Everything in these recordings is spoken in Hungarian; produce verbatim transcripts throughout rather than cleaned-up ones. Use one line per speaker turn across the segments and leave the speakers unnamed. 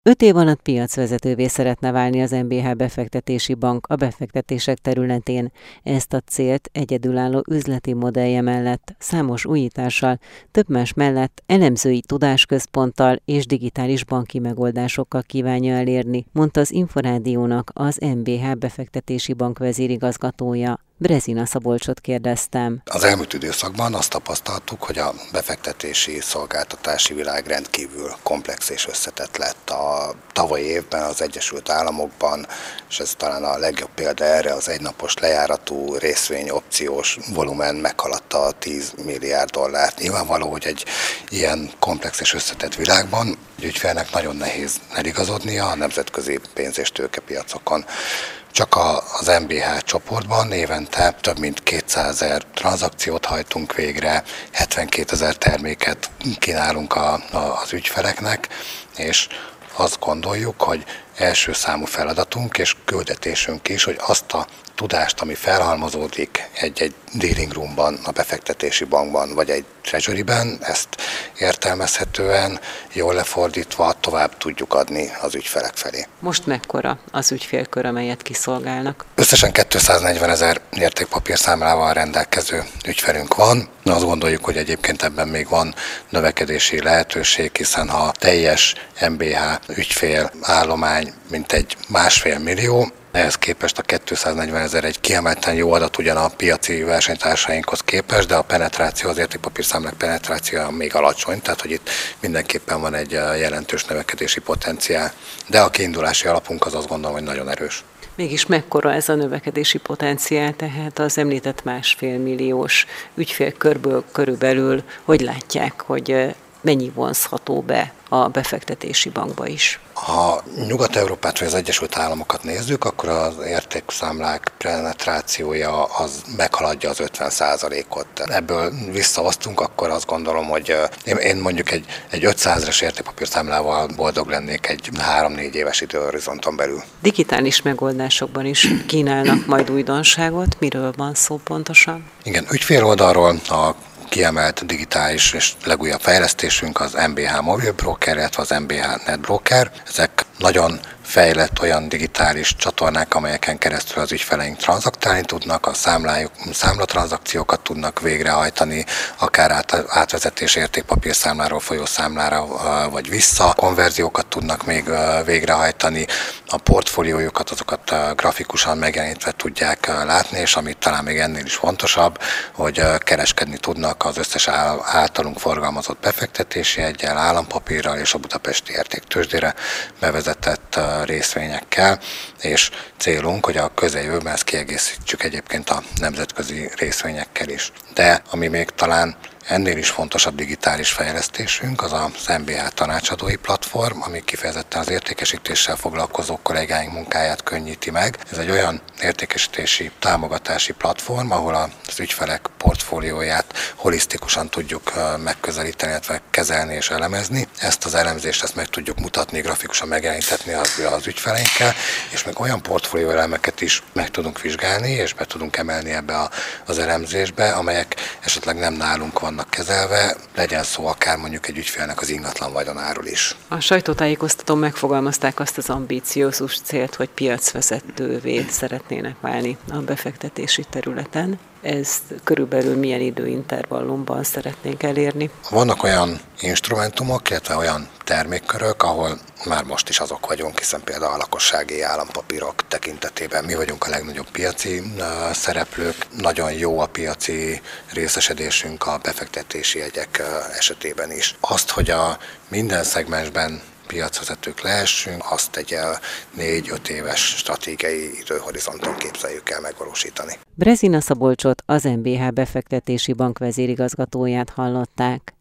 Öt év alatt piacvezetővé szeretne válni az em bé há Befektetési Bank a befektetések területén. Ezt a célt egyedülálló üzleti modellje mellett, számos újítással, több más mellett elemzői tudásközponttal és digitális banki megoldásokkal kívánja elérni, mondta az Inforádiónak az em bé há Befektetési Bank vezérigazgatója. Brezina Szabolcsot kérdeztem.
Az elmúlt időszakban azt tapasztaltuk, hogy a befektetési szolgáltatási világ rendkívül komplex és összetett lett. A tavalyi évben az Egyesült Államokban, és ez talán a legjobb példa erre, az egynapos lejáratú részvény opciós volumen meghaladta a tíz milliárd dollárt. Nyilvánvaló, hogy egy ilyen komplex és összetett világban egy ügyfélnek nagyon nehéz eligazodnia a nemzetközi pénz- és tőkepiacokon. Csak az em bé há csoportban évente több mint kétszázezer tranzakciót hajtunk végre, hetvenkétezer terméket kínálunk a, a, az ügyfeleknek, és azt gondoljuk, hogy első számú feladatunk és küldetésünk is, hogy azt a tudást, ami felhalmozódik egy-egy dealing roomban, a befektetési bankban, vagy egy treasuryben, ezt értelmezhetően, jól lefordítva tovább tudjuk adni az ügyfelek felé.
Most mekkora az ügyfélkör, amelyet kiszolgálnak?
Összesen kétszáznegyvenezer értékpapírszámlával rendelkező ügyfelünk van. Azt gondoljuk, hogy egyébként ebben még van növekedési lehetőség, hiszen ha teljes em bé há ügyfél állomány mintegy másfél millió, ehhez képest a kétszáznegyvenezer egy kiemelten jó adat ugyan a piaci versenytársainkhoz képest, de a penetráció, az értékpapírszámlák penetrációja még alacsony, tehát hogy itt mindenképpen van egy jelentős növekedési potenciál. De a kiindulási alapunk az azt gondolom, hogy nagyon erős.
Mégis mekkora ez a növekedési potenciál, tehát az említett másfél milliós ügyfélkörből körülbelül, hogy látják, hogy mennyi vonzható be a befektetési bankba is?
Ha Nyugat-Európát vagy az Egyesült Államokat nézzük, akkor az értékszámlák penetrációja az meghaladja az ötven százalékot. Ebből visszahoztunk, akkor azt gondolom, hogy én mondjuk egy, egy ötszázeres értékpapírszámlával boldog lennék egy három-négy éves időhorizonton belül.
Digitális megoldásokban is kínálnak majd újdonságot. Miről van szó pontosan?
Igen, ügyfél oldalról a kiemelt digitális és legújabb fejlesztésünk az em bé há Mobil Broker, illetve az em bé há Net Broker. Ezek nagyon fejlett olyan digitális csatornák, amelyeken keresztül az ügyfeleink tranzaktálni tudnak, a számlájuk, számlatranzakciókat tudnak végrehajtani, akár át, átvezetés értékpapírszámláról folyó számlára vagy vissza, konverziókat tudnak még végrehajtani, a portfóliójukat, azokat grafikusan megjelenítve tudják látni, és amit talán még ennél is fontosabb, hogy kereskedni tudnak az összes általunk forgalmazott befektetési eggyel, állampapírral és a budapesti értéktőzsdére bevezetett részvényekkel, és célunk, hogy a közeljövőben ezt kiegészítsük egyébként a nemzetközi részvényekkel is. De ami még talán ennél is fontosabb digitális fejlesztésünk, az az em bé há tanácsadói platform, ami kifejezetten az értékesítéssel foglalkozó kollégáink munkáját könnyíti meg. Ez egy olyan értékesítési támogatási platform, ahol az ügyfelek portfólióját holisztikusan tudjuk megközelíteni, illetve kezelni és elemezni. Ezt az elemzést ezt meg tudjuk mutatni, grafikusan megjeleníteni az, az ügyfeleinkkel, és még olyan portfólió elemeket is meg tudunk vizsgálni, és be tudunk emelni ebbe a, az elemzésbe, amelyek esetleg nem nálunk vannak kezelve, legyen szó akár mondjuk egy ügyfélnek az ingatlan vagyonáról is.
A sajtótájékoztatón megfogalmazták azt az ambíciózus célt, hogy piacvezetővé szeretnének válni a befektetési területen. Ezt körülbelül milyen időintervallumban szeretnénk elérni?
Vannak olyan instrumentumok, illetve olyan termékkörök, ahol már most is azok vagyunk, hiszen például a lakossági állampapírok tekintetében mi vagyunk a legnagyobb piaci szereplők. Nagyon jó a piaci részesedésünk a befektetési jegyek esetében is. Azt, hogy a minden szegmensben piacvezetők lehessünk, azt egy négy-öt éves stratégiai időhorizonton képzeljük el megvalósítani.
Brezina Szabolcsot, az em bé há Befektetési Bank vezérigazgatóját hallották.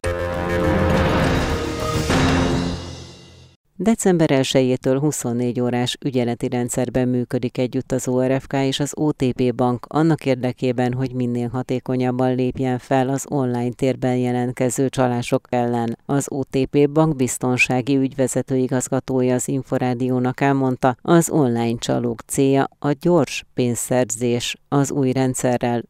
december elsejétől huszonnégy órás ügyeleti rendszerben működik együtt az o er ef ká és az o té pé Bank annak érdekében, hogy minél hatékonyabban lépjen fel az online térben jelentkező csalások ellen. Az o té pé Bank biztonsági ügyvezető igazgatója az Inforádiónak elmondta, az online csalók célja a gyors pénzszerzés. Az új rendszerrel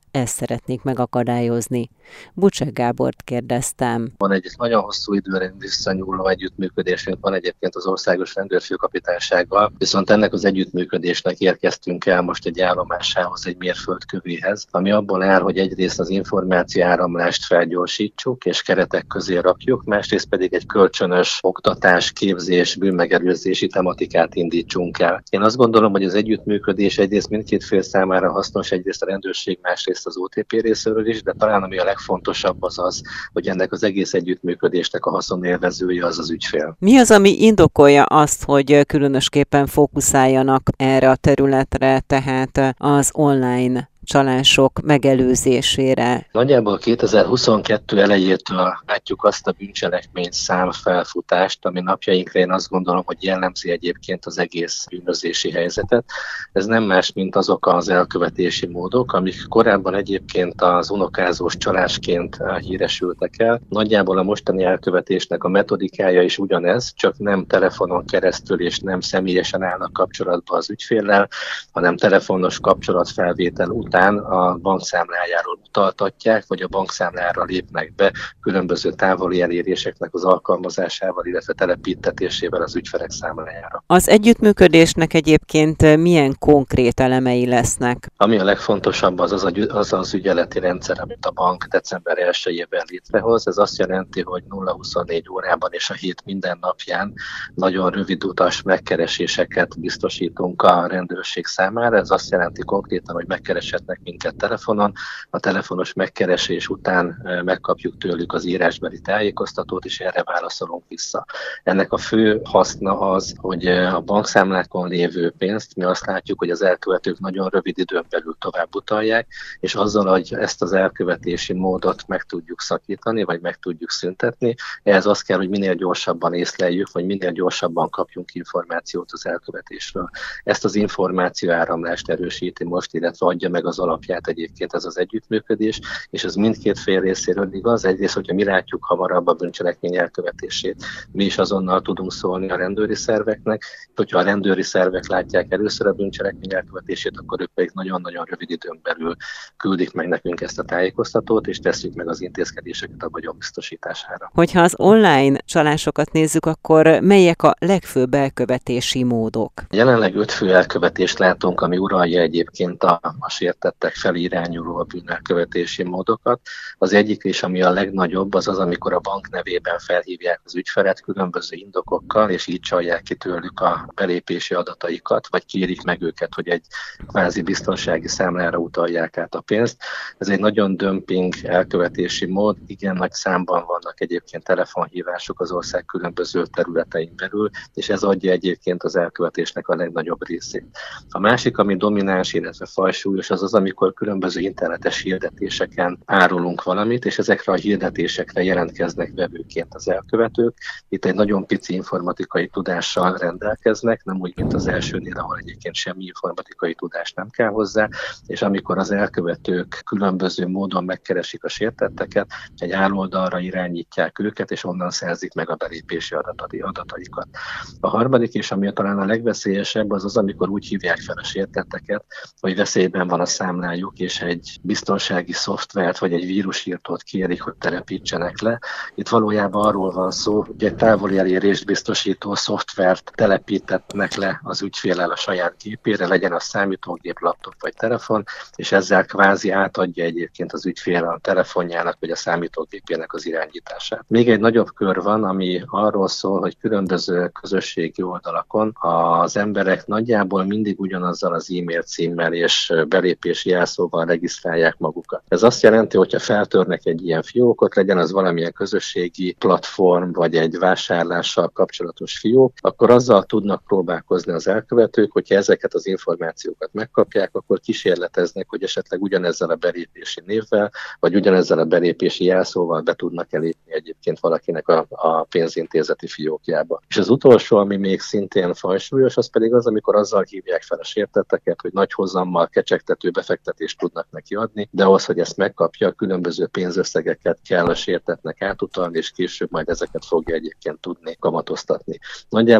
ezt szeretnék megakadályozni. Bucsek Gábort kérdeztem.
Van egy nagyon hosszú időre visszanyúló együttműködésünk, van egyébként az Országos Rendőrfőkapitánysággal, viszont ennek az együttműködésnek érkeztünk el most egy állomásához, egy mérföldkövéhez, ami abból áll, hogy egyrészt az információ áramlást felgyorsítsuk és keretek közé rakjuk, másrészt pedig egy kölcsönös oktatás, képzés, bűnmegelőzési tematikát indítsunk el. Én azt gondolom, hogy az együttműködés egyrészt mindkét fél számára hasznos, egyrészt a rendőrség, másrészt az o té pé részéről is, de talán ami a legfontosabb az az, hogy ennek az egész együttműködésnek a haszonélvezője az az ügyfél.
Mi az, ami indokolja azt, hogy különösképpen fókuszáljanak erre a területre, tehát az online csalások megelőzésére?
Nagyjából kétezer-huszonkettő elejétől látjuk azt a bűncselekmény szám felfutást, ami napjainkra én azt gondolom, hogy jellemzi egyébként az egész bűnözési helyzetet. Ez nem más, mint azok az elkövetési módok, amik korábban egyébként az unokázós csalásként híresültek el. Nagyjából a mostani elkövetésnek a metodikája is ugyanez, csak nem telefonon keresztül és nem személyesen állnak kapcsolatba az ügyféllel, hanem telefonos kapcsolatfelvétel után a bankszámlájáról utaltatják, vagy a bankszámlára lépnek be különböző távoli eléréseknek az alkalmazásával, illetve telepítetésével az ügyfelek számlájára.
Az együttműködésnek egyébként milyen konkrét elemei lesznek?
Ami a legfontosabb, az az, az az ügyeleti rendszer, amit a bank december elsejében létrehoz. Ez azt jelenti, hogy nulla huszonnégy órában és a hét minden napján nagyon rövid utas megkereséseket biztosítunk a rendőrség számára. Ez azt jelenti konkrétan, hogy megkereshetnek minket telefonon, a telefonos megkeresés után megkapjuk tőlük az írásbeli tájékoztatót, és erre válaszolunk vissza. Ennek a fő haszna az, hogy a bankszámlákon lévő pénzt mi azt látjuk, hogy az elkövetők nagyon rövid időn belül tovább utalják, és azzal, hogy ezt az elkövetési módot meg tudjuk szakítani, vagy meg tudjuk szüntetni, ehhez az kell, hogy minél gyorsabban észleljük, vagy minél gyorsabban kapjunk információt az elkövetésről. Ezt az információ áramlást erősíti most, illetve adja meg az alapját egyébként ez az együttműködés, és ez mindkét fél részéről igaz. Egyrészt, hogyha mi látjuk hamarabb a bűncselekmény elkövetését, mi is azonnal tudunk szólni a rendőri szerveknek, hogyha a rendőri szervek látják először a bűncselekmény elkövetését, akkor ők pedig nagyon-nagyon rövid időn belül küldik meg nekünk ezt a tájékoztatót, és tesszük meg az intézkedéseket a vagyon biztosítására.
Hogyha az online csalásokat nézzük, akkor melyek a legfőbb elkövetési módok?
Jelenleg öt fő elkövetést látunk, ami uralja egyébként a, a sértettek felé irányuló a bűnelkövetési módokat. Az egyik is, ami a legnagyobb, az az, amikor a bank nevében felhívják az ügyfelet különböző indokokkal, és így csalják ki tőlük a belépési adataikat, vagy kérik meg őket, hogy egy kvázi biztonsági számlára utalják át a pénzt. Ez egy nagyon dömping elkövetési mód, igen nagy számban vannak egyébként telefonhívások az ország különböző területein belül, és ez adja egyébként az elkövetésnek a legnagyobb részét. A másik, ami domináns, illetve fajsúlyos, az az, amikor különböző internetes hirdetéseken árulunk valamit, és ezekre a hirdetésekre jelentkeznek vevőként az elkövetők. Itt egy nagyon pici informatikai tudással rendelkeznek, nem úgy, mint az elsőnél, ahol egyébként semmi informatikai tudás nem kell hozzá, és amikor az elkövetők különböző módon megkeresik a sértetteket, egy áloldalra irányítják őket, és onnan szerzik meg a belépési adataikat. A harmadik, és ami talán a legveszélyesebb, az az, amikor úgy hívják fel a sértetteket, hogy veszélyben van a számlájuk, és egy biztonsági szoftvert vagy egy vírusírtót kérik, hogy telepítsenek le. Itt valójában arról van szó, hogy egy távoli elérést biztosító szoftvert telepítetnek le az ügyféllel a saját gépére, legyen a számítógép, laptop vagy telefon, és ezzel kvázi átadja egyébként az ügyfél a telefonjának vagy a számítógépének az irányítását. Még egy nagyobb kör van, ami arról szól, hogy különböző közösségi oldalakon az emberek nagyjából mindig ugyanazzal az e-mail címmel és belépési jelszóval regisztrálják magukat. Ez azt jelenti, hogyha feltörnek egy ilyen fiókot, legyen az valamilyen közösségi platform, vagy egy vásárlással kapcsolatos fiók, akkor azzal tudnak próbálkozni az elkövetők, hogyha ezeket az információkat megkapják, akkor kísérleteznek, hogy esetleg ugyanezzel a belépési névvel, vagy ugyanezzel a belépési jelszóval be tudnak elépni egyébként valakinek a, a pénzintézeti fiókjába. És az utolsó, ami még szintén fajsúlyos, az pedig az, amikor azzal hívják fel a sértetteket, hogy nagy hozammal kecsegtető befektetést tudnak neki adni, de ahhoz, hogy ezt megkapja, különböző pénzösszegeket kell a sértettnek átutalni, és később majd ezeket fogja egyébként tudni kamatoztatni. Nagyjából ez az öt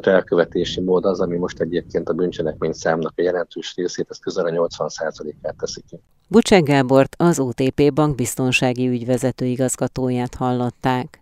csoport elkövetési mód az, ami most egyébként a bűncselekmény számnak a jelentős részét, ez közel a nyolcvan százalékát teszi ki.
Bucsek Gábort, az o té pé bankbiztonsági ügyvezető igazgatóját hallották.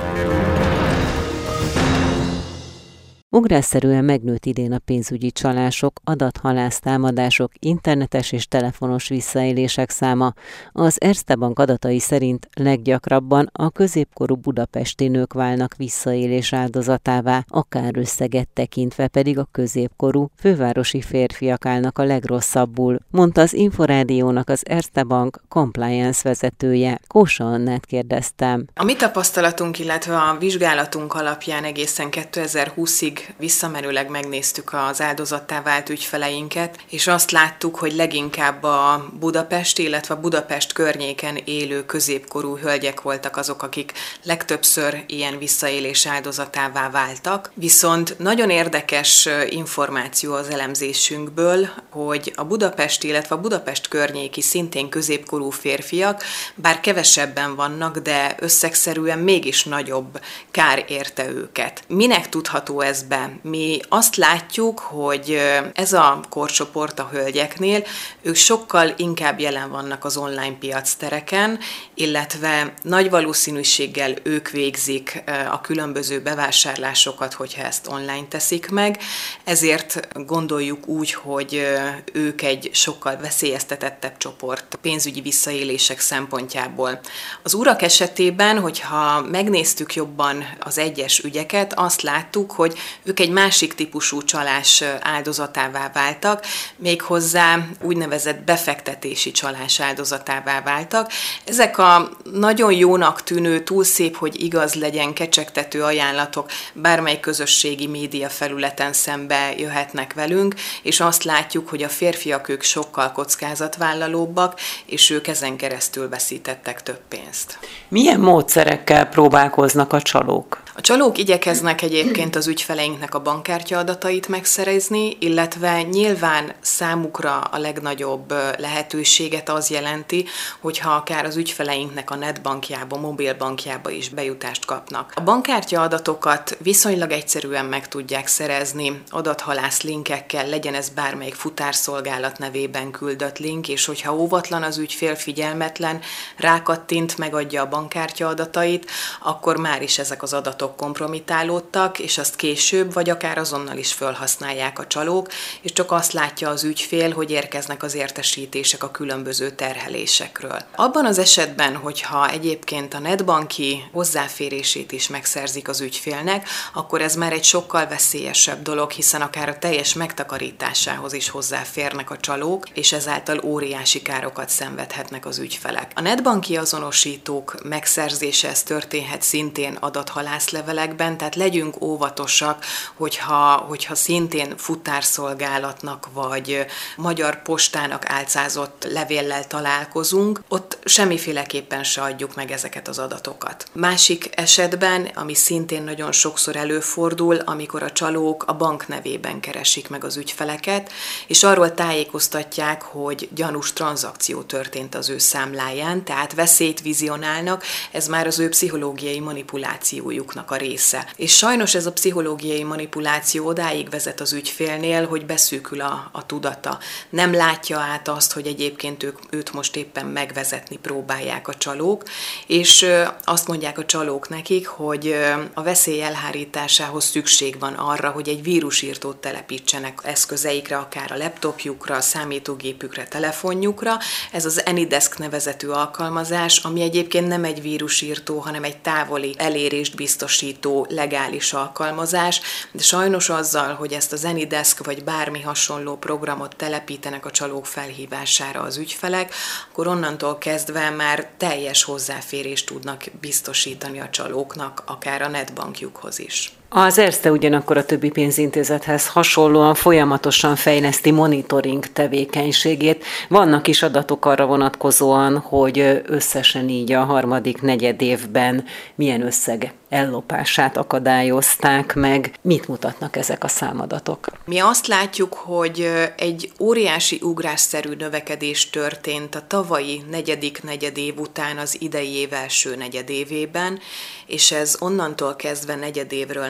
Ugrásszerűen megnőtt idén a pénzügyi csalások, adathalász támadások, internetes és telefonos visszaélések száma. Az Erste Bank adatai szerint leggyakrabban a középkorú budapesti nők válnak visszaélés áldozatává, akár összeget tekintve pedig a középkorú fővárosi férfiak állnak a legrosszabbul, mondta az Inforádiónak az Erste Bank compliance vezetője. Kósa Annát kérdeztem.
A mi tapasztalatunk, illetve a vizsgálatunk alapján egészen kétezer-húszig visszamenőleg megnéztük az áldozattá vált ügyfeleinket, és azt láttuk, hogy leginkább a Budapest, illetve a Budapest környéken élő középkorú hölgyek voltak azok, akik legtöbbször ilyen visszaélés áldozatává váltak. Viszont nagyon érdekes információ az elemzésünkből, hogy a Budapest, illetve a Budapest környéki szintén középkorú férfiak, bár kevesebben vannak, de összegszerűen mégis nagyobb kár érte őket. Minek tudható ez be? Mi azt látjuk, hogy ez a korcsoport a hölgyeknél, ők sokkal inkább jelen vannak az online piactereken, illetve nagy valószínűséggel ők végzik a különböző bevásárlásokat, hogyha ezt online teszik meg. Ezért gondoljuk úgy, hogy ők egy sokkal veszélyeztetettebb csoport pénzügyi visszaélések szempontjából. Az urak esetében, hogyha megnéztük jobban az egyes ügyeket, azt láttuk, hogy ők egy másik típusú csalás áldozatává váltak, méghozzá úgynevezett befektetési csalás áldozatává váltak. Ezek a nagyon jónak tűnő, túl szép, hogy igaz legyen, kecsegtető ajánlatok bármely közösségi média felületen szembe jöhetnek velünk, és azt látjuk, hogy a férfiak ők sokkal kockázatvállalóbbak, és ők ezen keresztül veszítettek több pénzt.
Milyen módszerekkel próbálkoznak a csalók?
A csalók igyekeznek egyébként az ügyfeleinknek a bankkártya adatait megszerezni, illetve nyilván számukra a legnagyobb lehetőséget az jelenti, hogyha akár az ügyfeleinknek a netbankjába, mobilbankjába is bejutást kapnak. A bankkártya adatokat viszonylag egyszerűen meg tudják szerezni adathalász linkekkel, legyen ez bármelyik futárszolgálat nevében küldött link, és hogyha óvatlan az ügyfél, figyelmetlen, rákattint, megadja a bankkártya adatait, akkor már is ezek az adatok kompromitálódtak, és azt később, vagy akár azonnal is felhasználják a csalók, és csak azt látja az ügyfél, hogy érkeznek az értesítések a különböző terhelésekről. Abban az esetben, hogyha egyébként a netbanki hozzáférését is megszerzik az ügyfélnek, akkor ez már egy sokkal veszélyesebb dolog, hiszen akár a teljes megtakarításához is hozzáférnek a csalók, és ezáltal óriási károkat szenvedhetnek az ügyfelek. A netbanki azonosítók megszerzése, ez történhet szintén adathalászlevelekben, tehát legyünk óvatosak, hogyha, hogyha szintén futárszolgálatnak vagy Magyar Postának álcázott levéllel találkozunk, ott semmiféleképpen se adjuk meg ezeket az adatokat. Másik esetben, ami szintén nagyon sokszor előfordul, amikor a csalók a bank nevében keresik meg az ügyfeleket, és arról tájékoztatják, hogy gyanús tranzakció történt az ő számláján, tehát veszélyt vizionálnak, ez már az ő pszichológiai manipulációjuknak a része. És sajnos ez a pszichológiai manipuláció odáig vezet az ügyfélnél, hogy beszűkül a, a tudata. Nem látja át azt, hogy egyébként ők, őt most éppen megvezetni próbálják a csalók, és azt mondják a csalók nekik, hogy a veszély elhárításához szükség van arra, hogy egy vírusírtót telepítsenek eszközeikre, akár a laptopjukra, a számítógépükre, telefonjukra. Ez az AnyDesk nevezetű alkalmazás, ami egyébként nem egy vírusírtó, hanem egy távoli elérést biztosító legális alkalmazás, de sajnos azzal, hogy ezt az AnyDesk vagy bármi hasonló programot telepítenek a csalók felhívására az ügyfelek, akkor onnantól kezdve már teljes hozzáférést tudnak biztosítani a csalóknak, akár a netbankjukhoz is.
Az Erste ugyanakkor a többi pénzintézethez hasonlóan folyamatosan fejleszti monitoring tevékenységét. Vannak is adatok arra vonatkozóan, hogy összesen így a harmadik negyedévben milyen összeg ellopását akadályozták meg. Mit mutatnak ezek a számadatok?
Mi azt látjuk, hogy egy óriási ugrásszerű növekedés történt a tavalyi negyedik negyedév után az idei év első negyedévében, és ez onnantól kezdve negyedévről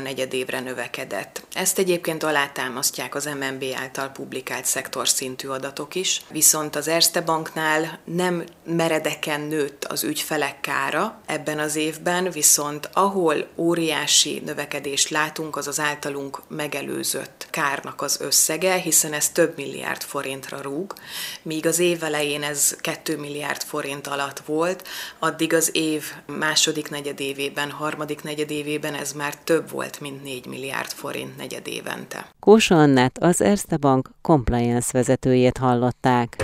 negyedévre növekedett. Ezt egyébként alátámasztják az em en bé által publikált szektorszintű adatok is, viszont az Erste Banknál nem meredeken nőtt az ügyfelek kára ebben az évben, viszont ahol óriási növekedést látunk, az az általunk megelőzött kárnak az összege, hiszen ez több milliárd forintra rúg, míg az év elején ez két milliárd forint alatt volt, addig az év második negyedévében, harmadik negyedévében ez már több volt, mint négy milliárd forint negyedévente.
Kósa Annát, az Erste Bank compliance vezetőjét hallották.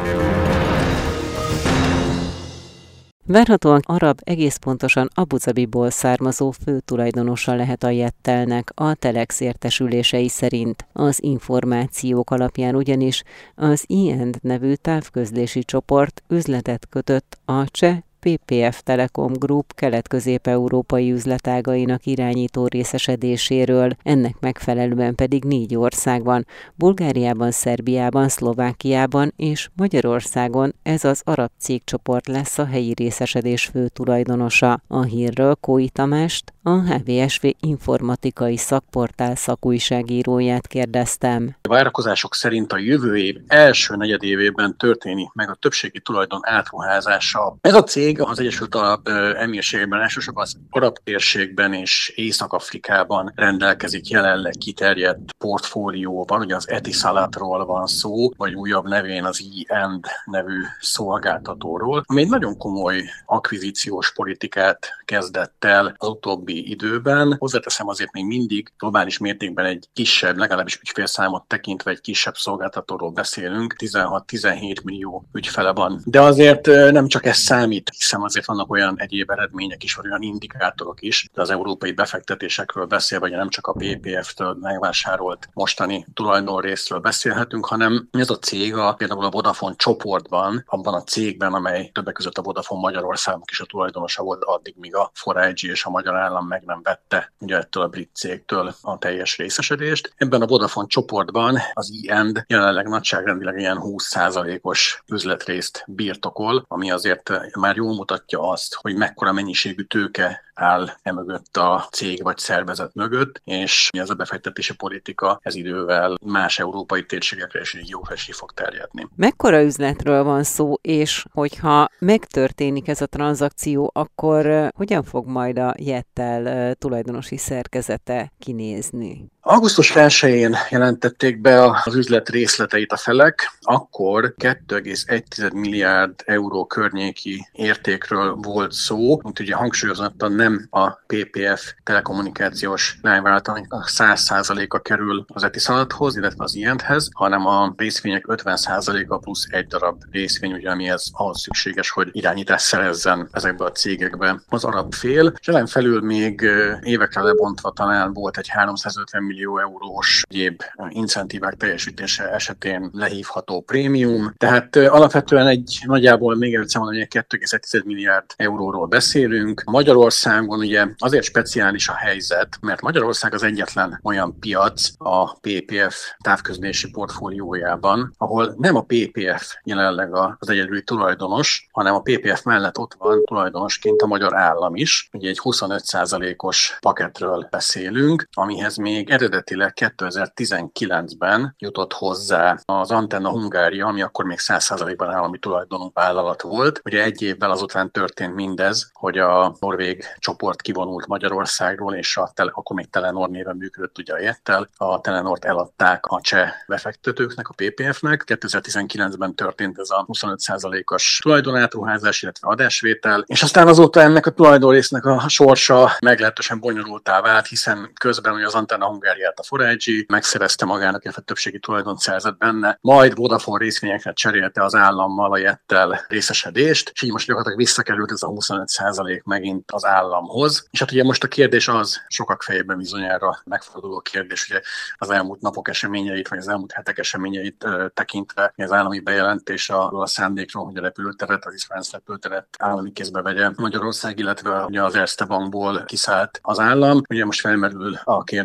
Várhatóan Arab egész pontosan Abu Zabiból származó főtulajdonosa lehet a Jettelnek a Telex értesülései szerint. Az információk alapján ugyanis az i end nevű távközlési csoport üzletet kötött a cseh pé pé ef Telekom Group kelet-közép-európai üzletágainak irányító részesedéséről, ennek megfelelően pedig négy országban, Bulgáriában, Szerbiában, Szlovákiában és Magyarországon ez az arab cégcsoport lesz a helyi részesedés fő tulajdonosa. A hírről Kói Tamást, a há vé es vé informatikai szakportál szakújságíróját kérdeztem.
A várakozások szerint a jövő év első negyedévében történik meg a többségi tulajdon átruházása. Ez a cég az Egyesült Arab Emírségekben, elsősorban az arab térségben és Észak-Afrikában rendelkezik jelenleg kiterjedt portfólióban. Ugye az Etisalatról van szó, vagy újabb nevén az i end nevű szolgáltatóról, ami egy nagyon komoly akvizíciós politikát kezdett el az utóbbi időben. Hozzáteszem, azért még mindig globális mértékben egy kisebb, legalábbis ügyfélszámot tekintve egy kisebb szolgáltatóról beszélünk, tizenhat-tizenhét millió ügyfele van. De azért nem csak ez számít, hiszen azért vannak olyan egyéb eredmények is, vagy olyan indikátorok is, de az európai befektetésekről beszélve, vagy nem csak a pé pé ef-től megvásárolt mostani tulajdonrészről beszélhetünk, hanem ez a cég a, például a Vodafone csoportban, abban a cégben, amely többek között a Vodafone Magyarországnak is a tulajdonosa volt addig, míg a négy G és a magyar állam meg nem vette ugye ettől a brit cégtől a teljes részesedést. Ebben a Vodafone csoportban az i end jelenleg nagyságrendileg ilyen húsz százalékos üzletrészt birtokol, ami azért már jól mutatja azt, hogy mekkora mennyiségű tőke áll emögött a cég vagy szervezet mögött, és ez a befektetési politika ez idővel más európai térségekre is így jóra is fog terjedni.
Mekkora üzletről van szó, és hogyha megtörténik ez a tranzakció, akkor hogyan fog majd a Jettel tulajdonosi szerkezete kinézni?
augusztus elsején jelentették be az üzlet részleteit a felek, akkor két egész egy milliárd euró környéki értékről volt szó, mint ugye hangsúlyozottan nem a pé pé ef telekommunikációs lányvállalatának száz százaléka kerül az Etisalathoz, illetve az i endhez, hanem a részvények ötven százaléka plusz egy darab részvény, ugye, amihez ahhoz szükséges, hogy irányítás szerezzen ezekbe a cégekbe az arab fél. És ellen felül még évekre lebontva talán volt egy háromszázötven millió eurós egyéb incentívák teljesítése esetén lehívható prémium. Tehát alapvetően egy nagyjából még egyszer mondom, hogy két egész egy milliárd euróról beszélünk. Magyarországon ugye azért speciális a helyzet, mert Magyarország az egyetlen olyan piac a pé pé ef távközlési portfóliójában, ahol nem a pé pé ef jelenleg az egyedüli tulajdonos, hanem a pé pé ef mellett ott van tulajdonosként a magyar állam is. Ugye egy huszonöt százalékos paketről beszélünk, amihez még eredetileg kétezer-tizenkilencben jutott hozzá az Antenna Hungária, ami akkor még száz százalékban állami tulajdonú vállalat volt. Ugye egy évvel azután történt mindez, hogy a norvég csoport kivonult Magyarországról, és a tele, akkor még Telenor néven működött ugye a Jettel. A Telenort eladták a cseh befektetőknek, a pé pé ef-nek. kétezer-tizenkilencben történt ez a huszonöt százalékos tulajdonátruházás, illetve adásvétel, és aztán azóta ennek a tulajdonrésznek a sorsa meglehetősen bonyolultá vált, hiszen közben ugye az Antenna Hungáriát a négy G megszerezte magának, illetve többségi tulajdont szerzett benne, majd Vodafone részvényekre cserélte az állammal a Jettel részesedést, és így most gyakorlatilag visszakerült ez a huszonöt százalék megint az államhoz. És hát ugye most a kérdés az, sokak fejében bizonyára megforduló kérdés, ugye az elmúlt napok eseményeit, vagy az elmúlt hetek eseményeit uh, tekintve az állami bejelentés arról a szándékról, hogy a repülőteret, az Israel repülőteret állami kézbe vegye Magyarország, illetve ugye az Erste Bankból kiszállt az állam. Ugye most felmerül a kérdés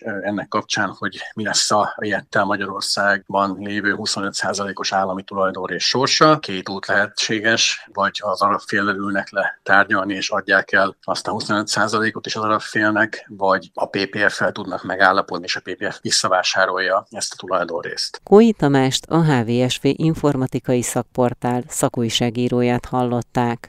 ennek kapcsán, hogy mi lesz a Jettel Magyarországban lévő huszonöt százalékos állami tulajdonrészt sorsa. Két út lehetséges, vagy az arab féllel ülnek le tárgyalni, és adják el azt a huszonöt százalékot is az arab félnek, vagy a pé pé ef-fel tudnak megállapodni, és a pé pé ef visszavásárolja ezt a tulajdonrészt.
Kói Tamást, a há vé es vé informatikai szakportál szakújságíróját hallották.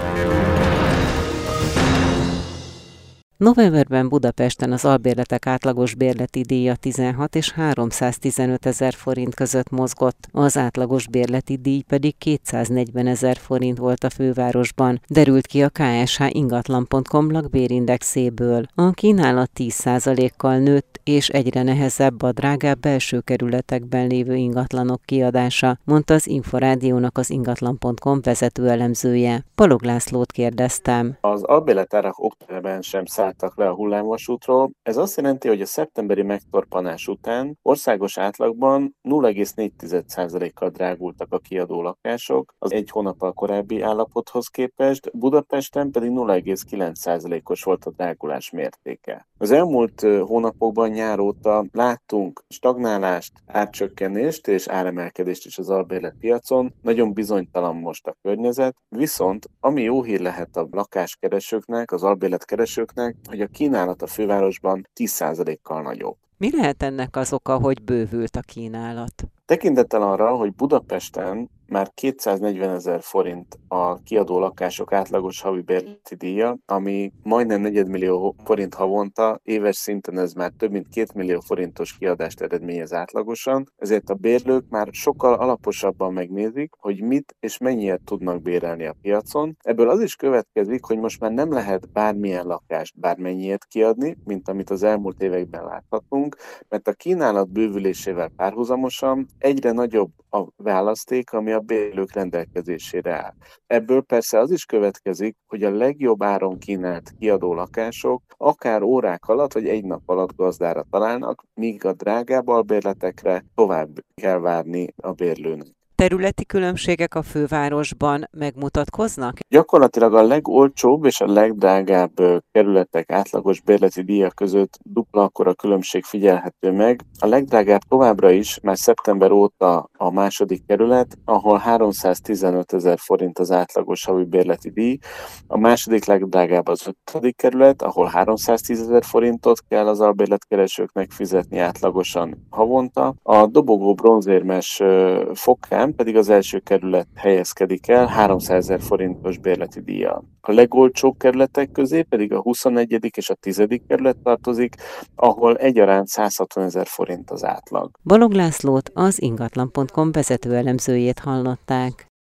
Novemberben Budapesten az albérletek átlagos bérleti díja tizenhat és háromszáztizenöt ezer forint között mozgott, az átlagos bérleti díj pedig kétszáznegyven ezer forint volt a fővárosban, derült ki a ká es há ingatlan pont com lakbérindexéből. A kínálat tíz százalékkal nőtt, és egyre nehezebb a drágább belső kerületekben lévő ingatlanok kiadása, mondta az Inforádiónak az ingatlan pont com vezető elemzője. Balog Lászlót kérdeztem.
Az albérletárak októberben sem szálltak le a hullámvasútról. Ez azt jelenti, hogy a szeptemberi megtorpanás után országos átlagban nulla egész négy százalékkal drágultak a kiadó lakások az egy hónappal korábbi állapothoz képest, Budapesten pedig nulla egész kilenc százalékos volt a drágulás mértéke. Az elmúlt hónapokban nyár óta láttunk stagnálást, árcsökkenést és áremelkedést is az albérletpiacon. Nagyon bizonytalan most a környezet, viszont ami jó hír lehet a lakáskeresőknek, az albérletkeresőknek, hogy a kínálat a fővárosban tíz százalékkal nagyobb.
Mi lehet ennek az oka, hogy bővült a kínálat?
Tekintettel arra, hogy Budapesten már kétszáznegyven ezer forint a kiadó lakások átlagos havi bérleti díja, ami majdnem negyedmillió forint havonta, éves szinten ez már több mint két millió forintos kiadást eredményez átlagosan, ezért a bérlők már sokkal alaposabban megnézik, hogy mit és mennyiért tudnak bérelni a piacon. Ebből az is következik, hogy most már nem lehet bármilyen lakást bármennyiért kiadni, mint amit az elmúlt években láthatunk, mert a kínálat bővülésével párhuzamosan egyre nagyobb a választék, ami a bérlők rendelkezésére áll. Ebből persze az is következik, hogy a legjobb áron kínált kiadó lakások akár órák alatt, vagy egy nap alatt gazdára találnak, míg a drágább albérletekre tovább kell várni a bérlőnek.
Területi különbségek a fővárosban megmutatkoznak?
Gyakorlatilag a legolcsóbb és a legdrágább kerületek átlagos bérleti díjak között dupla akkora különbség figyelhető meg. A legdrágább továbbra is, már szeptember óta a második kerület, ahol háromszáztizenöt ezer forint az átlagos havi bérleti díj. A második legdrágább az ötödik kerület, ahol háromszáztíz ezer forintot kell az albérletkeresőknek fizetni átlagosan havonta. A dobogó bronzérmes Fokán pedig az első kerület helyezkedik el háromszázezer forintos bérleti díjjal. A legolcsóbb kerületek közé pedig a huszonegyedik és a tizedik kerület tartozik, ahol egyaránt száz hatvan ezer forint az átlag.
Balog Lászlót, az ingatlan pont com vezető elemzőjét hallották.